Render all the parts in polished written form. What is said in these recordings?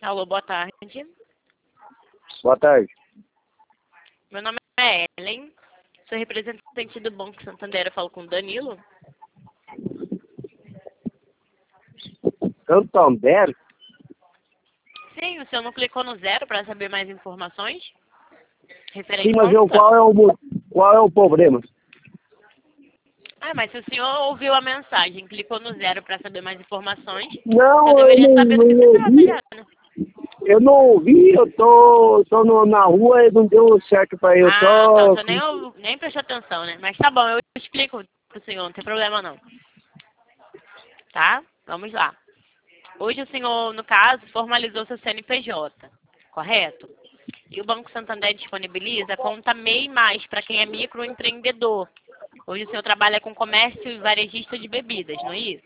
Alô, boa tarde. Boa tarde. Meu nome é Ellen. Sou representante do Banco Santander. Eu falo com o Danilo. Santander? Sim, o senhor não clicou no 0 para saber mais informações? Referente Sim, mas à conta? qual é o problema? Ah, mas se o senhor ouviu a mensagem, clicou no 0 para saber mais informações, Não, eu deveria saber do que se trata ouvi. já, né? Eu não ouvi, eu tô na rua e não deu certo pra eu. Ah, tá. O senhor nem prestou atenção, né? Mas tá bom, eu explico pro senhor, não tem problema não. Tá? Vamos lá. Hoje o senhor, no caso, formalizou seu CNPJ, correto? E o Banco Santander disponibiliza a conta MEI+, para quem é microempreendedor. Hoje o senhor trabalha com comércio e varejista de bebidas, não é isso?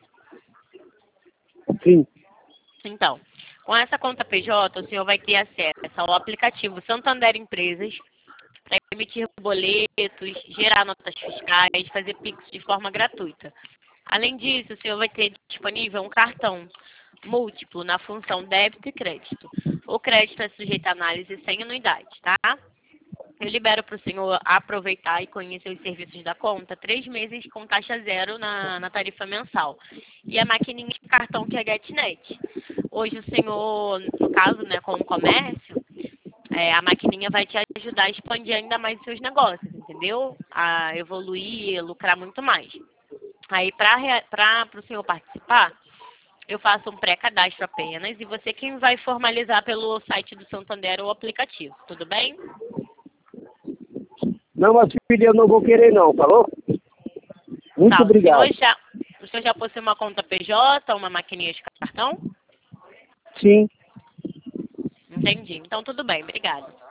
Sim. Então, com essa conta PJ, o senhor vai ter acesso ao aplicativo Santander Empresas para emitir boletos, gerar notas fiscais, fazer Pix de forma gratuita. Além disso, o senhor vai ter disponível um cartão múltiplo na função débito e crédito. O crédito é sujeito a análise sem anuidade, tá? Eu libero para o senhor aproveitar e conhecer os serviços da conta 3 meses com taxa zero na tarifa mensal. E a maquininha de cartão que é a GetNet. Hoje o senhor, no caso, né, com o comércio, a maquininha vai te ajudar a expandir ainda mais os seus negócios, entendeu? A evoluir, lucrar muito mais. Aí, para o senhor participar, eu faço um pré-cadastro apenas e você quem vai formalizar pelo site do Santander ou aplicativo, tudo bem? Não, mas filha, eu não vou querer não, falou? Muito Tá, obrigado. o senhor já possui uma conta PJ, uma maquininha de cartão? Sim. Entendi. Então, tudo bem. Obrigada.